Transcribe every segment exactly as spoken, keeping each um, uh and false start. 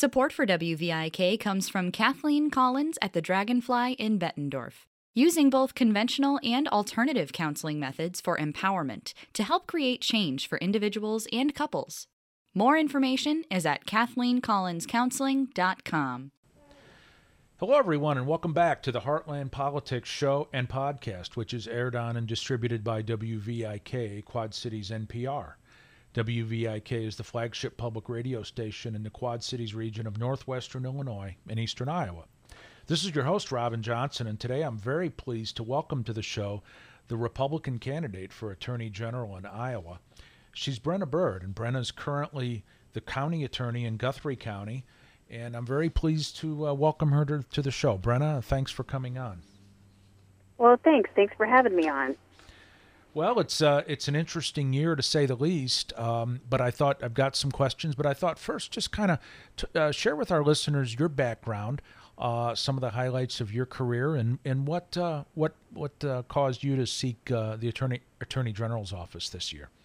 Support for W V I K comes from Kathleen Collins at the Dragonfly in Bettendorf, using both conventional and alternative counseling methods for empowerment to help create change for individuals and couples. More information is at kathleen collins counseling dot com. Hello, everyone, and welcome back to the Heartland Politics Show and Podcast, which is aired on and distributed by W V I K, Quad Cities N P R. W V I K is the flagship public radio station in the Quad Cities region of northwestern Illinois and eastern Iowa. This is your host, Robin Johnson, and today I'm very pleased to welcome to the show the Republican candidate for Attorney General in Iowa. She's Brenna Bird, and Brenna is currently the county attorney in Guthrie County, and I'm very pleased to uh, welcome her to, to the show. Brenna, thanks for coming on. Well, thanks. Thanks for having me on. Well, it's uh, it's an interesting year to say the least, um, but I thought I've got some questions, but I thought first just kind of t- uh, share with our listeners your background, uh, some of the highlights of your career, and, and what uh, what what uh, caused you to seek uh, the Attorney Attorney General's office this year.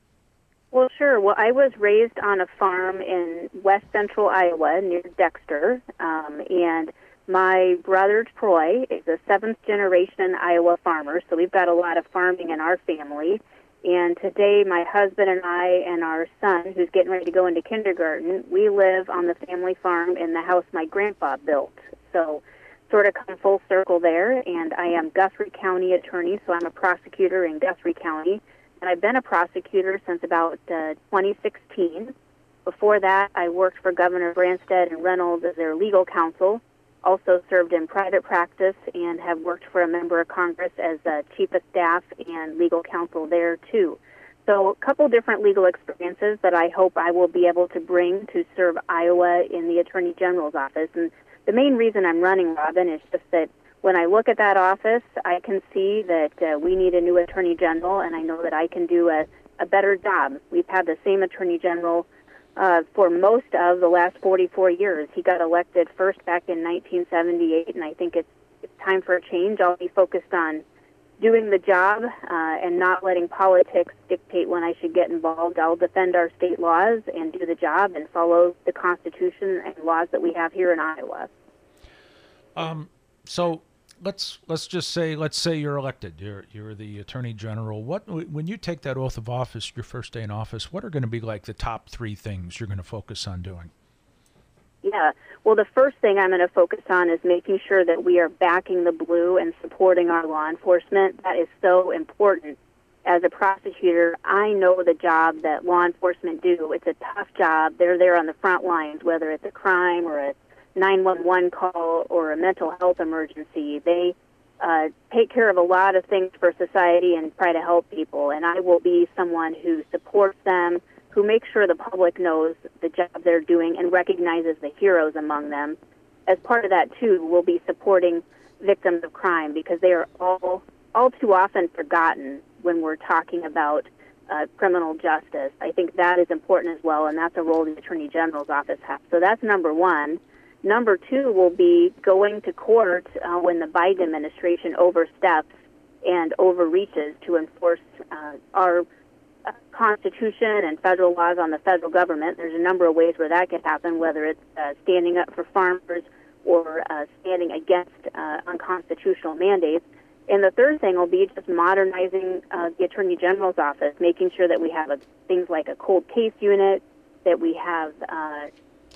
Well, sure. Well, I was raised on a farm in west central Iowa near Dexter, um, and my brother Troy is a seventh-generation Iowa farmer, so we've got a lot of farming in our family. And today, my husband and I and our son, who's getting ready to go into kindergarten, we live on the family farm in the house my grandpa built. So sort of come full circle there, and I am Guthrie County attorney, so I'm a prosecutor in Guthrie County. And I've been a prosecutor since about uh, twenty sixteen. Before that, I worked for Governor Branstad and Reynolds as their legal counsel. Also served in private practice and have worked for a member of Congress as uh, chief of staff and legal counsel there, too. So a couple different legal experiences that I hope I will be able to bring to serve Iowa in the Attorney General's office. And the main reason I'm running, Robin, is just that when I look at that office, I can see that uh, we need a new Attorney General, and I know that I can do a, a better job. We've had the same Attorney General Uh, for most of the last forty-four years. He got elected first back in nineteen seventy-eight, and I think it's, it's time for a change. I'll be focused on doing the job uh, and not letting politics dictate when I should get involved. I'll defend our state laws and do the job and follow the Constitution and laws that we have here in Iowa. Um, so let's let's just say let's say you're elected. You're you're the Attorney General. What when you take that oath of office, your first day in office, what are going to be like the top three things you're going to focus on doing? Yeah. Well, the first thing I'm going to focus on is making sure that we are backing the blue and supporting our law enforcement. That is so important. As a prosecutor, I know the job that law enforcement do. It's a tough job. They're there on the front lines, whether it's a crime or a nine one one call or a mental health emergency. They uh, take care of a lot of things for society and try to help people, and I will be someone who supports them, who makes sure the public knows the job they're doing and recognizes the heroes among them. As part of that, too, we'll be supporting victims of crime because they are all, all too often forgotten when we're talking about uh, criminal justice. I think that is important as well, and that's a role the Attorney General's office has. So that's number one. Number two will be going to court uh, when the Biden administration oversteps and overreaches to enforce uh, our uh, Constitution and federal laws on the federal government. There's a number of ways where that could happen, whether it's uh, standing up for farmers or uh, standing against uh, unconstitutional mandates. And the third thing will be just modernizing uh, the Attorney General's office, making sure that we have a, things like a cold case unit, that we have uh,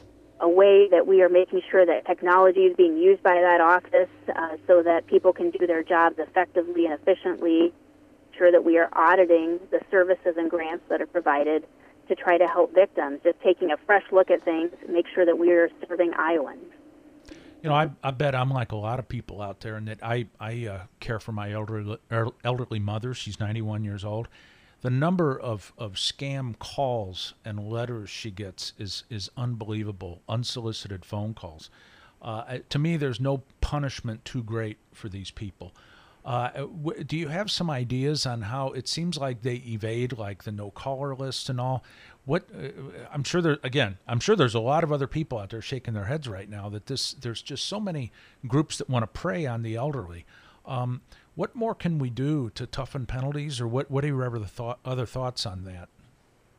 a way that we are making sure that technology is being used by that office uh, so that people can do their jobs effectively and efficiently, sure that we are auditing the services and grants that are provided to try to help victims, just taking a fresh look at things, make sure that we are serving Iowans. You know, I, I bet I'm like a lot of people out there, and that I, I uh, care for my elderly, elderly mother. She's ninety-one years old. The number of, of scam calls and letters she gets is, is unbelievable, unsolicited phone calls. Uh, to me, there's no punishment too great for these people. Uh, w- do you have some ideas on how it seems like they evade like the no-caller list and all? What uh, I'm sure there again, I'm sure there's a lot of other people out there shaking their heads right now that this there's just so many groups that want to prey on the elderly. Um, what more can we do to toughen penalties, or what, what are your other, thought, other thoughts on that?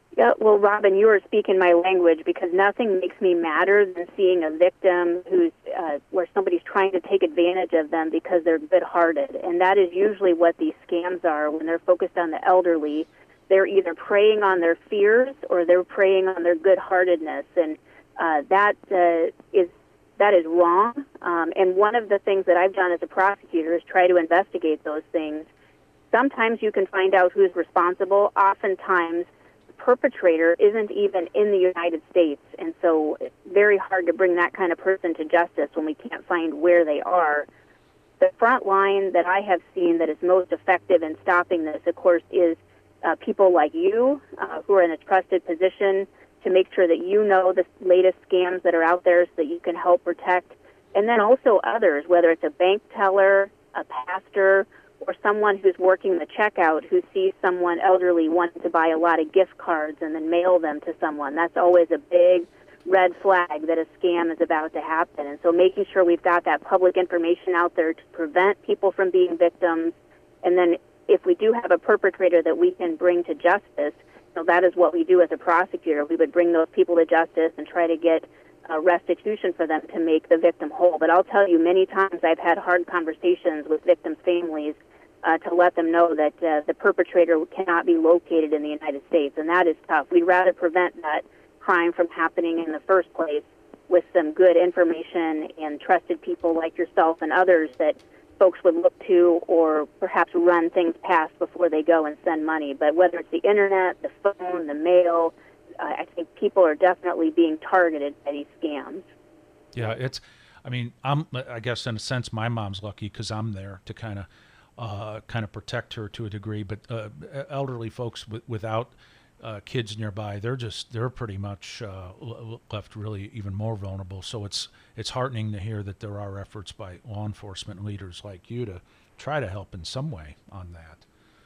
Yeah, well, Robin, you are speaking my language, because nothing makes me madder than seeing a victim who's uh, where somebody's trying to take advantage of them because they're good-hearted, and that is usually what these scams are. When they're focused on the elderly, they're either preying on their fears or they're preying on their good-heartedness, and uh, that uh, is that is wrong. Um, and one of the things that I've done as a prosecutor is try to investigate those things. Sometimes you can find out who's responsible. Oftentimes, perpetrator isn't even in the United States, and so it's very hard to bring that kind of person to justice when we can't find where they are. The front line that I have seen that is most effective in stopping this, of course, is uh, people like you uh, who are in a trusted position to make sure that you know the latest scams that are out there so that you can help protect, and then also others, whether it's a bank teller, a pastor, or someone who's working the checkout who sees someone elderly wanting to buy a lot of gift cards and then mail them to someone. That's always a big red flag that a scam is about to happen. And so making sure we've got that public information out there to prevent people from being victims. And then if we do have a perpetrator that we can bring to justice, you know, that is what we do as a prosecutor. We would bring those people to justice and try to get uh, restitution for them to make the victim whole. But I'll tell you, many times I've had hard conversations with victims' families Uh, to let them know that uh, the perpetrator cannot be located in the United States, and that is tough. We'd rather prevent that crime from happening in the first place with some good information and trusted people like yourself and others that folks would look to, or perhaps run things past before they go and send money. But whether it's the internet, the phone, the mail, uh, I think people are definitely being targeted by these scams. Yeah, it's, I mean, I'm, I guess in a sense, my mom's lucky because I'm there to kind of Uh, kind of protect her to a degree, but uh, elderly folks w- without uh, kids nearby, they're just they're pretty much uh, l- left really even more vulnerable. So it's it's heartening to hear that there are efforts by law enforcement leaders like you to try to help in some way on that.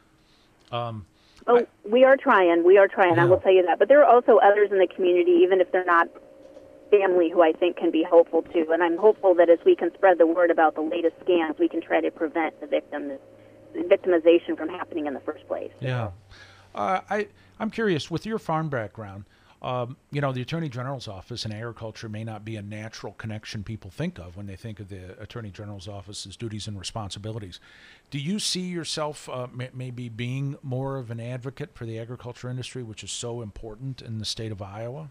Um, oh, I, we are trying. We are trying. yeah. I will tell you that. But there are also others in the community, even if they're not family, who I think can be helpful too. And I'm hopeful that as we can spread the word about the latest scams, we can try to prevent the victim, the victimization from happening in the first place. Yeah. Uh, I, I'm curious, with your farm background, um, you know, the Attorney General's office and agriculture may not be a natural connection people think of when they think of the Attorney General's office's duties and responsibilities. Do you see yourself uh, m- maybe being more of an advocate for the agriculture industry, which is so important in the state of Iowa?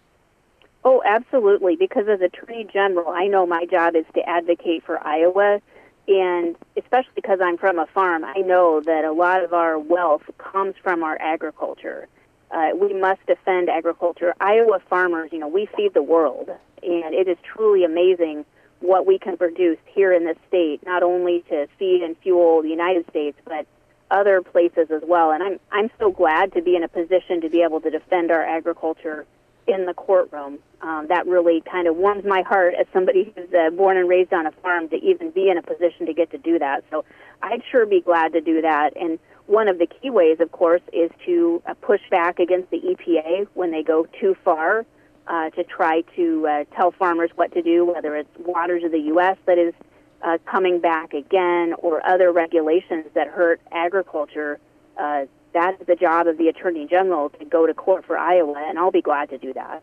Oh, absolutely, because as Attorney General, I know my job is to advocate for Iowa, and especially because I'm from a farm, I know that a lot of our wealth comes from our agriculture. Uh, we must defend agriculture. Iowa farmers, you know, we feed the world, and it is truly amazing what we can produce here in this state, not only to feed and fuel the United States, but other places as well. And I'm I'm so glad to be in a position to be able to defend our agriculture in the courtroom. Um, that really kind of warms my heart as somebody who's uh, born and raised on a farm to even be in a position to get to do that. So I'd sure be glad to do that. And one of the key ways, of course, is to uh, push back against the E P A when they go too far, uh, to try to uh, tell farmers what to do, whether it's waters of the U S that is uh, coming back again, or other regulations that hurt agriculture. Uh, that is the job of the Attorney General, to go to court for Iowa, and I'll be glad to do that.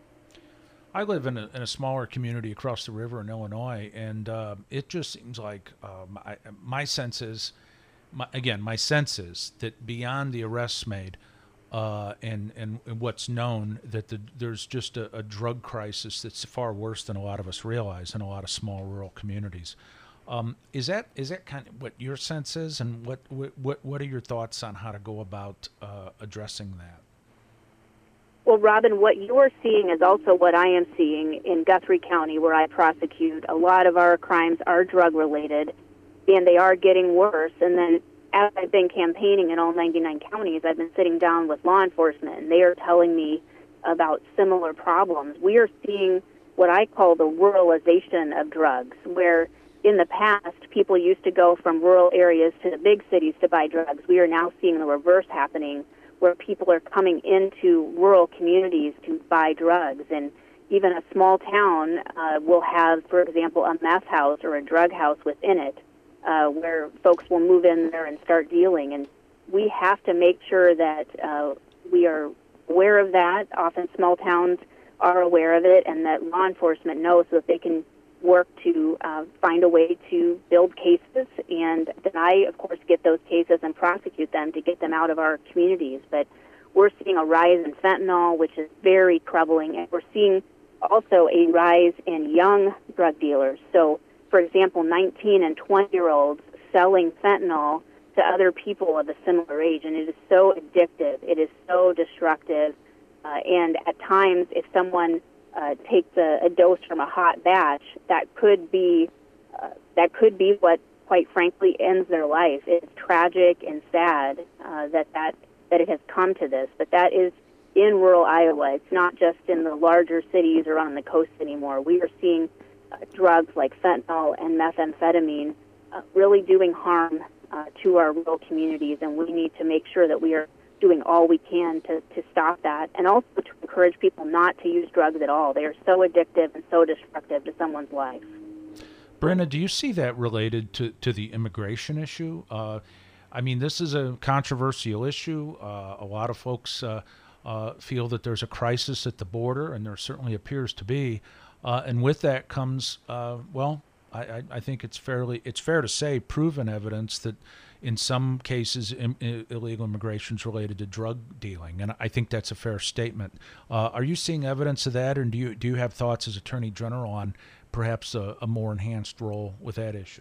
I live in a, in a smaller community across the river in Illinois, and uh, it just seems like um, I, my sense is, my, again, my sense is that beyond the arrests made uh, and, and and what's known, that the, there's just a, a drug crisis that's far worse than a lot of us realize in a lot of small rural communities. Um, is that is that kind of what your sense is, and what what what are your thoughts on how to go about uh, addressing that? Well, Robin, what you're seeing is also what I am seeing in Guthrie County, where I prosecute. A lot of our crimes are drug-related, and they are getting worse. And then as I've been campaigning in all ninety-nine counties, I've been sitting down with law enforcement, and they are telling me about similar problems. We are seeing what I call the ruralization of drugs, where in the past, people used to go from rural areas to the big cities to buy drugs. We are now seeing the reverse happening, where people are coming into rural communities to buy drugs. And even a small town uh, will have, for example, a meth house or a drug house within it, uh, where folks will move in there and start dealing. And we have to make sure that uh, we are aware of that. Often small towns are aware of it, and that law enforcement knows so that they can work to uh, find a way to build cases, and then I, of course, get those cases and prosecute them to get them out of our communities. But we're seeing a rise in fentanyl, which is very troubling, and we're seeing also a rise in young drug dealers. So, for example, nineteen and twenty-year-olds selling fentanyl to other people of a similar age, and it is so addictive. It is so destructive, uh, and at times, if someone Uh, takes a, a dose from a hot batch, that could be uh, that could be what, quite frankly, ends their life. It's tragic and sad uh, that, that that it has come to this, but that is in rural Iowa. It's not just in the larger cities or on the coast anymore. We are seeing uh, drugs like fentanyl and methamphetamine uh, really doing harm uh, to our rural communities, and we need to make sure that we are doing all we can to, to stop that, and also to encourage people not to use drugs at all. They are so addictive and so destructive to someone's life. Brenna, do you see that related to, to the immigration issue? Uh, I mean, this is a controversial issue. Uh, a lot of folks uh, uh, feel that there's a crisis at the border, and there certainly appears to be. Uh, and with that comes, uh, well, I, I, I think it's fairly it's fair to say proven evidence that in some cases, im- illegal immigration is related to drug dealing, and I think that's a fair statement. Uh, are you seeing evidence of that, and do you do you have thoughts as Attorney General on perhaps a, a more enhanced role with that issue?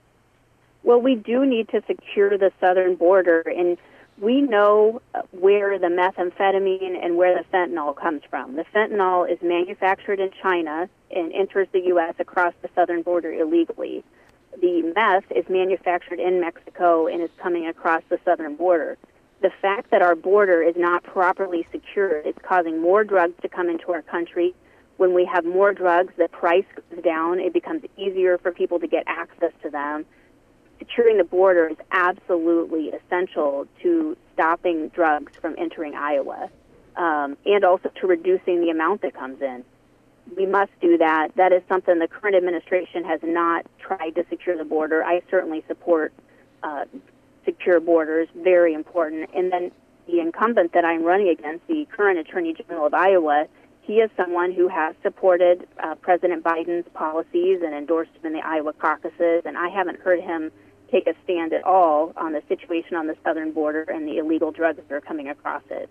Well, we do need to secure the southern border, and we know where the methamphetamine and where the fentanyl comes from. The fentanyl is manufactured in China and enters the U S across the southern border illegally. The meth is manufactured in Mexico and is coming across the southern border. The fact that our border is not properly secured is causing more drugs to come into our country. When we have more drugs, the price goes down. It becomes easier for people to get access to them. Securing the border is absolutely essential to stopping drugs from entering Iowa, um, and also to reducing the amount that comes in. We must do that. That is something the current administration has not tried to secure the border. I certainly support uh, secure borders, very important. And then the incumbent that I'm running against, the current Attorney General of Iowa, he is someone who has supported uh, President Biden's policies and endorsed them in the Iowa caucuses, and I haven't heard him take a stand at all on the situation on the southern border and the illegal drugs that are coming across it.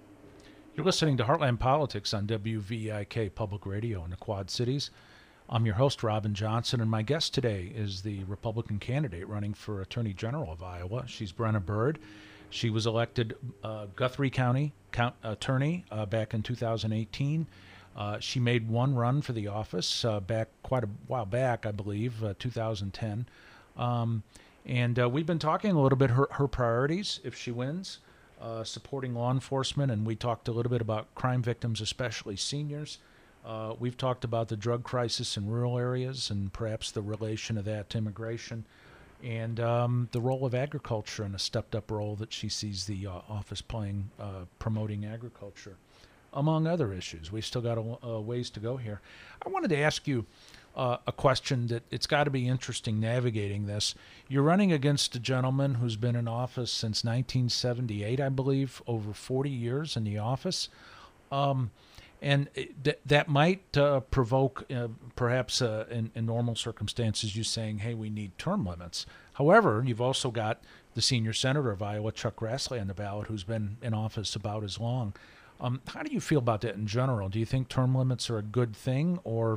You're listening to Heartland Politics on W V I K Public Radio in the Quad Cities. I'm your host, Robin Johnson, and my guest today is the Republican candidate running for Attorney General of Iowa. She's Brenna Bird. She was elected uh, Guthrie County count, attorney uh, back in two thousand eighteen. Uh, she made one run for the office uh, back quite a while back, I believe, uh, two thousand ten. Um, and uh, we've been talking a little bit her her priorities if she wins. Uh, supporting law enforcement, and we talked a little bit about crime victims, especially seniors. Uh, we've talked about the drug crisis in rural areas and perhaps the relation of that to immigration, and um, the role of agriculture and a stepped-up role that she sees the uh, office playing uh, promoting agriculture, among other issues. We've still got a, a ways to go here. I wanted to ask you Uh, a question that it's got to be interesting navigating this. You're running against a gentleman who's been in office since nineteen seventy-eight, I believe, over forty years in the office. Um, and th- that might uh, provoke, uh, perhaps uh, in, in normal circumstances, you saying, hey, we need term limits. However, you've also got the senior senator of Iowa, Chuck Grassley, on the ballot, who's been in office about as long. Um, how do you feel about that in general? Do you think term limits are a good thing, or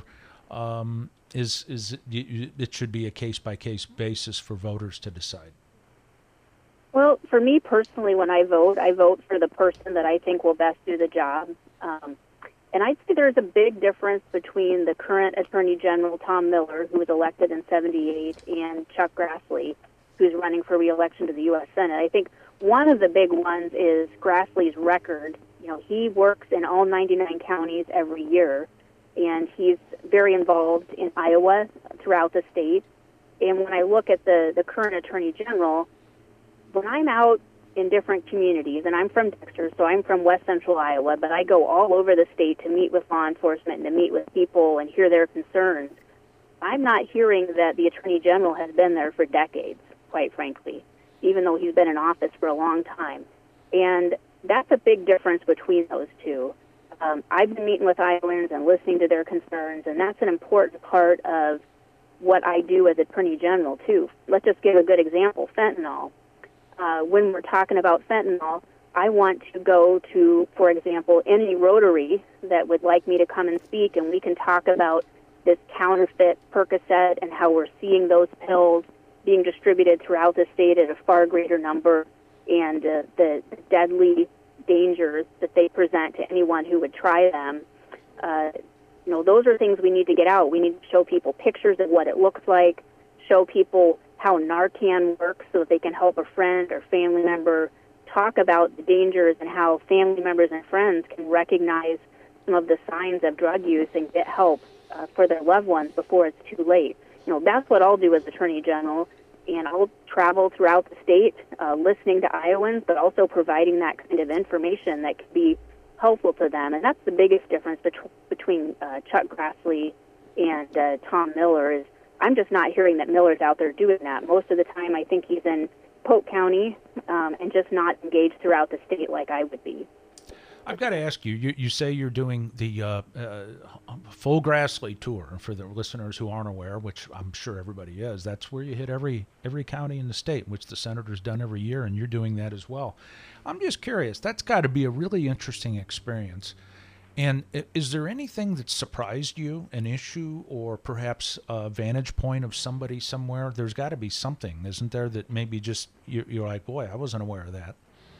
Um, is is it, you, it should be a case-by-case basis for voters to decide? Well, for me personally, when I vote, I vote for the person that I think will best do the job. Um, and I'd say there's a big difference between the current Attorney General, Tom Miller, who was elected in seventy-eight, and Chuck Grassley, who's running for re-election to the U S Senate. I think one of the big ones is Grassley's record. You know, he works in all ninety-nine counties every year, and he's very involved in Iowa throughout the state. And when I look at the, the current Attorney General, when I'm out in different communities, and I'm from Dexter, so I'm from west central Iowa, but I go all over the state to meet with law enforcement and to meet with people and hear their concerns, I'm not hearing that the Attorney General has been there for decades, quite frankly, even though he's been in office for a long time. And that's a big difference between those two. Um, I've been meeting with Iowans and listening to their concerns, and that's an important part of what I do as Attorney General, too. Let's just give a good example, fentanyl. Uh, when we're talking about fentanyl, I want to go to, for example, any Rotary that would like me to come and speak, and we can talk about this counterfeit Percocet and how we're seeing those pills being distributed throughout the state at a far greater number, and uh, the deadly dangers that they present to anyone who would try them. Uh, you know, those are things we need to get out. We need to show people pictures of what it looks like, show people how Narcan works so that they can help a friend or family member, talk about the dangers and how family members and friends can recognize some of the signs of drug use and get help uh, for their loved ones before it's too late. You know, that's what I'll do as Attorney General, and I'll travel throughout the state uh, listening to Iowans, but also providing that kind of information that could be helpful to them. And that's the biggest difference bet- between uh, Chuck Grassley and uh, Tom Miller is I'm just not hearing that Miller's out there doing that. Most of the time I think he's in Polk County um, and just not engaged throughout the state like I would be. I've got to ask you, you, you say you're doing the uh, uh, full Grassley tour. For the listeners who aren't aware, which I'm sure everybody is, that's where you hit every every county in the state, which the senator's done every year, and you're doing that as well. I'm just curious, that's got to be a really interesting experience. And is there anything that surprised you, an issue or perhaps a vantage point of somebody somewhere? There's got to be something, isn't there, that maybe just you're, you're like, boy, I wasn't aware of that.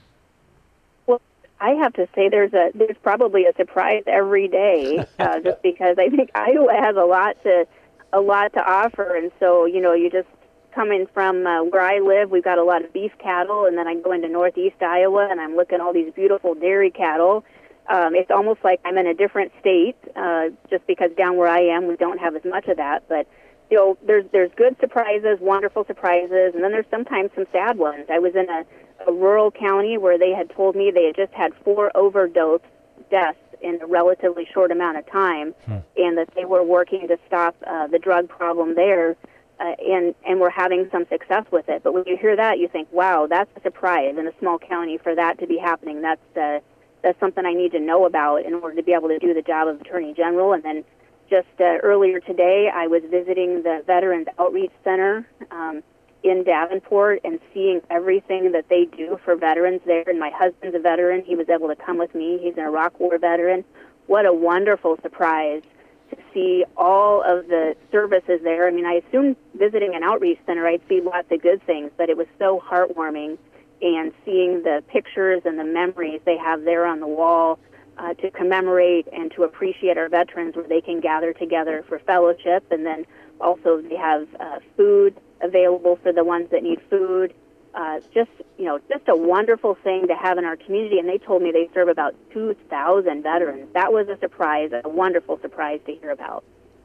I have to say there's a there's probably a surprise every day, uh, just because I think Iowa has a lot to a lot to offer, and so you know you just coming from uh, where I live, we've got a lot of beef cattle, and then I go into northeast Iowa and I'm looking at all these beautiful dairy cattle. Um, it's almost like I'm in a different state, uh, just because down where I am we don't have as much of that, but. You know, there's there's good surprises, wonderful surprises, and then there's sometimes some sad ones. I was in a, a rural county where they had told me they had just had four overdose deaths in a relatively short amount of time, hmm. and that they were working to stop uh, the drug problem there, uh, and and were having some success with it. But when you hear that, you think, wow, that's a surprise in a small county for that to be happening. That's uh, that's something I need to know about in order to be able to do the job of Attorney General, and then. Just uh, earlier today, I was visiting the Veterans Outreach Center um, in Davenport and seeing everything that they do for veterans there. And my husband's a veteran. He was able to come with me. He's an Iraq War veteran. What a wonderful surprise to see all of the services there. I mean, I assumed visiting an outreach center, I'd see lots of good things, but it was so heartwarming. And seeing the pictures and the memories they have there on the wall, Uh, to commemorate and to appreciate our veterans, where they can gather together for fellowship, and then also they have uh, food available for the ones that need food. Uh, just you know, just a wonderful thing to have in our community. And they told me they serve about two thousand veterans. That was a surprise, a wonderful surprise to hear about.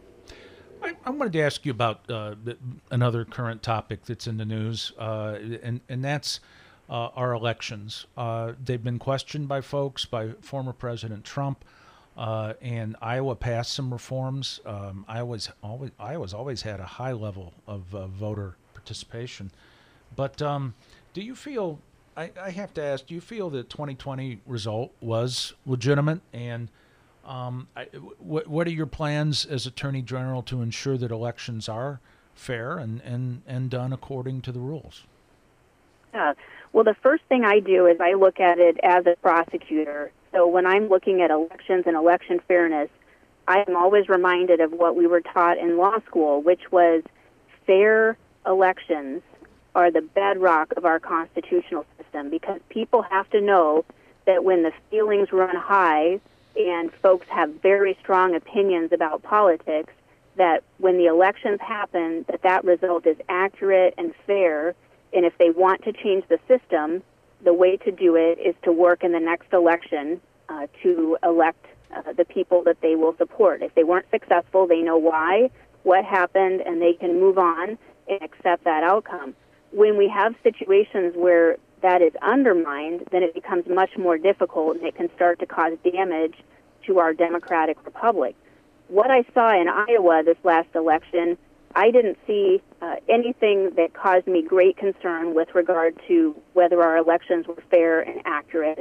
I, I wanted to ask you about uh, another current topic that's in the news, uh, and and that's. Uh, our elections. Uh, they've been questioned by folks, by former President Trump, uh, and Iowa passed some reforms. Um, Iowa's always Iowa's always had a high level of uh, voter participation. But um, do you feel? I, I have to ask. Do you feel the twenty twenty result was legitimate? And um, I, what what are your plans as Attorney General to ensure that elections are fair and and, and done according to the rules? Yeah. Well, the first thing I do is I look at it as a prosecutor. So when I'm looking at elections and election fairness, I am always reminded of what we were taught in law school, which was fair elections are the bedrock of our constitutional system, because people have to know that when the feelings run high and folks have very strong opinions about politics, that when the elections happen, that that result is accurate and fair. And if they want to change the system, the way to do it is to work in the next election uh, to elect uh, the people that they will support. If they weren't successful, they know why, what happened, and they can move on and accept that outcome. When we have situations where that is undermined, then it becomes much more difficult, and it can start to cause damage to our democratic republic. What I saw in Iowa this last election, I didn't see uh, anything that caused me great concern with regard to whether our elections were fair and accurate.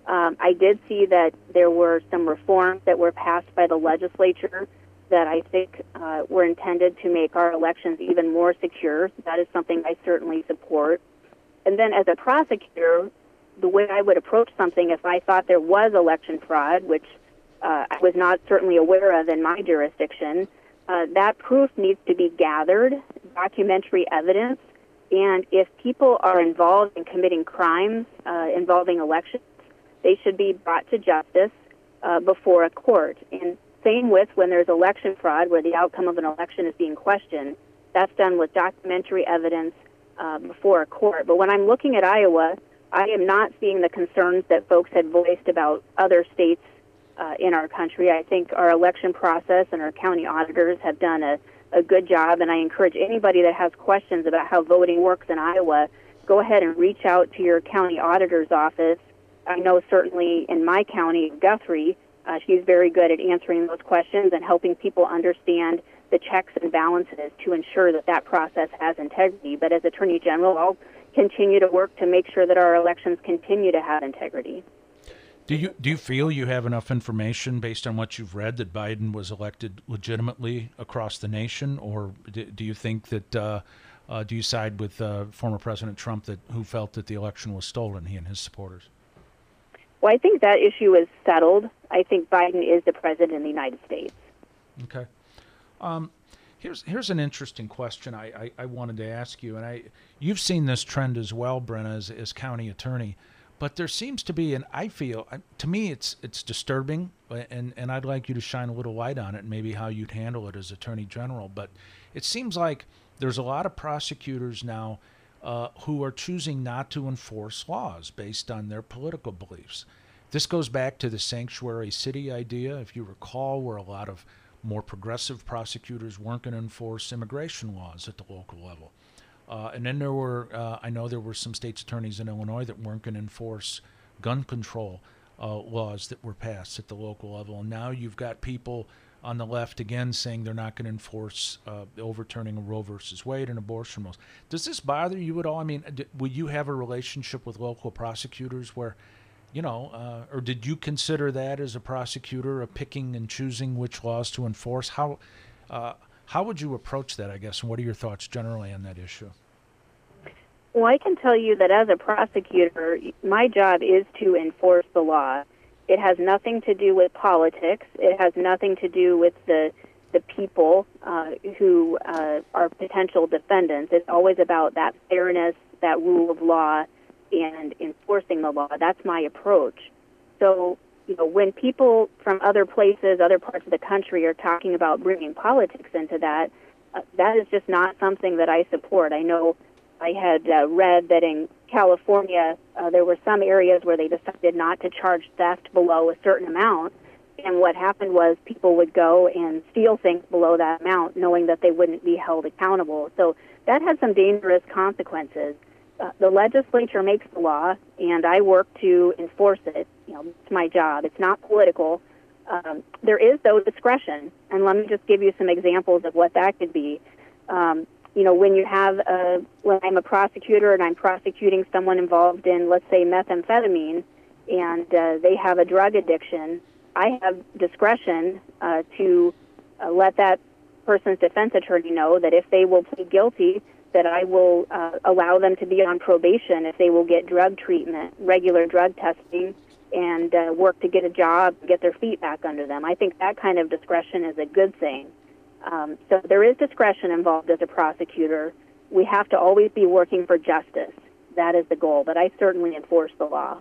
Um, I did see that there were some reforms that were passed by the legislature that I think uh, were intended to make our elections even more secure. That is something I certainly support. And then as a prosecutor, the way I would approach something if I thought there was election fraud, which uh, I was not certainly aware of in my jurisdiction, uh, that proof needs to be gathered, documentary evidence, and if people are involved in committing crimes uh, involving elections, they should be brought to justice uh, before a court. And same with when there's election fraud, where the outcome of an election is being questioned. That's done with documentary evidence uh, before a court. But when I'm looking at Iowa, I am not seeing the concerns that folks had voiced about other states uh, in our country. I think our election process and our county auditors have done a, a good job, and I encourage anybody that has questions about how voting works in Iowa, go ahead and reach out to your county auditor's office. I know certainly in my county, Guthrie, uh, she's very good at answering those questions and helping people understand the checks and balances to ensure that that process has integrity. But as Attorney General, I'll continue to work to make sure that our elections continue to have integrity. Do you do you feel you have enough information based on what you've read that Biden was elected legitimately across the nation, or do, do you think that uh, uh, do you side with uh, former President Trump, that who felt that the election was stolen, he and his supporters? Well, I think that issue is settled. I think Biden is the president of the United States. Okay. Um, here's here's an interesting question I, I, I wanted to ask you, and I you've seen this trend as well, Brenna, as, as county attorney. But there seems to be, and I feel, to me, it's it's disturbing, and, and I'd like you to shine a little light on it, and maybe how you'd handle it as Attorney General. But it seems like there's a lot of prosecutors now uh, who are choosing not to enforce laws based on their political beliefs. This goes back to the sanctuary city idea, if you recall, where a lot of more progressive prosecutors weren't going to enforce immigration laws at the local level. Uh, and then there were, uh, I know there were some state's attorneys in Illinois that weren't going to enforce gun control uh, laws that were passed at the local level. And now you've got people on the left again saying they're not going to enforce uh, overturning of Roe versus Wade and abortion laws. Does this bother you at all? I mean, d- will you have a relationship with local prosecutors where, you know, uh, or did you consider that as a prosecutor, a picking and choosing which laws to enforce? How, uh, how would you approach that, I guess, and what are your thoughts generally on that issue? Well, I can tell you that as a prosecutor, my job is to enforce the law. It has nothing to do with politics. It has nothing to do with the the people uh, who uh, are potential defendants. It's always about that fairness, that rule of law, and enforcing the law. That's my approach. So, you know, when people from other places, other parts of the country are talking about bringing politics into that, uh, that is just not something that I support. I know I had uh, read that in California, uh, there were some areas where they decided not to charge theft below a certain amount, and what happened was people would go and steal things below that amount, knowing that they wouldn't be held accountable. So that has some dangerous consequences. Uh, the legislature makes the law, and I work to enforce it. You know, it's my job. It's not political. Um, there is, though, discretion, and let me just give you some examples of what that could be. Um, You know, when you have a, when I'm a prosecutor and I'm prosecuting someone involved in, let's say, methamphetamine, and uh, they have a drug addiction, I have discretion uh, to uh, let that person's defense attorney know that if they will plead guilty, that I will uh, allow them to be on probation if they will get drug treatment, regular drug testing, and uh, work to get a job, get their feet back under them. I think that kind of discretion is a good thing. Um, so there is discretion involved as a prosecutor. We have to always be working for justice. That is the goal, but I certainly enforce the law.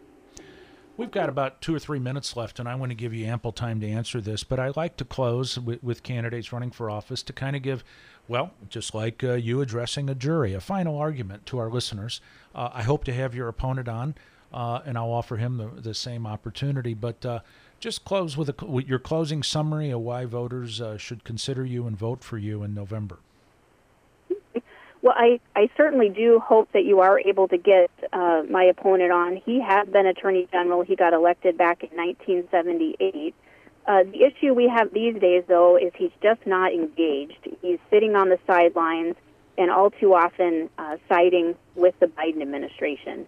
We've got about two or three minutes left, and I want to give you ample time to answer this, but I like to close with, with candidates running for office to kind of give, well, just like uh, you addressing a jury, a final argument to our listeners. Uh, I hope to have your opponent on, uh, and I'll offer him the, the same opportunity, but uh, just close with, a, with your closing summary of why voters uh, should consider you and vote for you in November. Well, I, I certainly do hope that you are able to get uh, my opponent on. He has been Attorney General. He got elected back in nineteen seventy-eight. Uh, the issue we have these days, though, is he's just not engaged. He's sitting on the sidelines and all too often uh, siding with the Biden administration.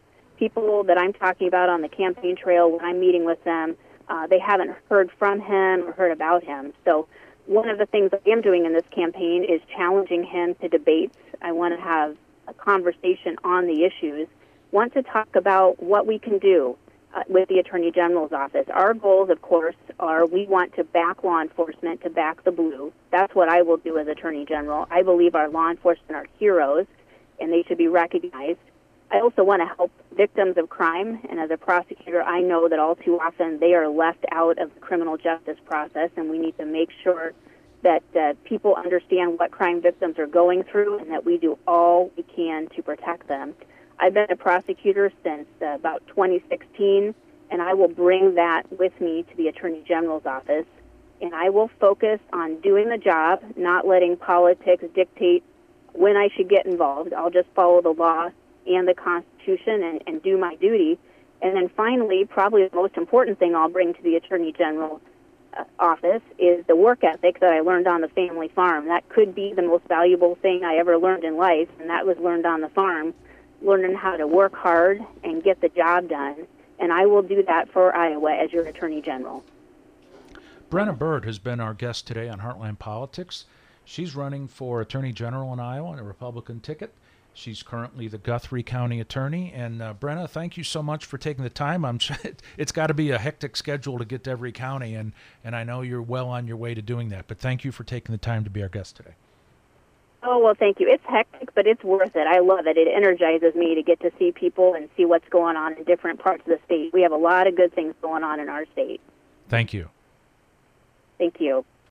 people that I'm talking about on the campaign trail, when I'm meeting with them, uh, they haven't heard from him or heard about him. So one of the things I am doing in this campaign is challenging him to debates. I want to have a conversation on the issues, want to talk about what we can do uh, with the Attorney General's office. Our goals, of course, are we want to back law enforcement, to back the blue. That's what I will do as Attorney General. I believe our law enforcement are heroes, and they should be recognized. I also want to help victims of crime, and as a prosecutor, I know that all too often they are left out of the criminal justice process, and we need to make sure that uh, people understand what crime victims are going through and that we do all we can to protect them. I've been a prosecutor since uh, about twenty sixteen, and I will bring that with me to the Attorney General's office, and I will focus on doing the job, not letting politics dictate when I should get involved. I'll just follow the law and the Constitution and, and do my duty. And then finally, probably the most important thing I'll bring to the Attorney General's uh, office is the work ethic that I learned on the family farm. That could be the most valuable thing I ever learned in life, and that was learned on the farm, learning how to work hard and get the job done. And I will do that for Iowa as your Attorney General. Brenna Bird has been our guest today on Heartland Politics. She's running for Attorney General in Iowa on a Republican ticket. She's currently the Guthrie County Attorney. And uh, Brenna, thank you so much for taking the time. I'm sure it's got to be a hectic schedule to get to every county, and, and I know you're well on your way to doing that. But thank you for taking the time to be our guest today. Oh, well, thank you. It's hectic, but it's worth it. I love it. It energizes me to get to see people and see what's going on in different parts of the state. We have a lot of good things going on in our state. Thank you. Thank you.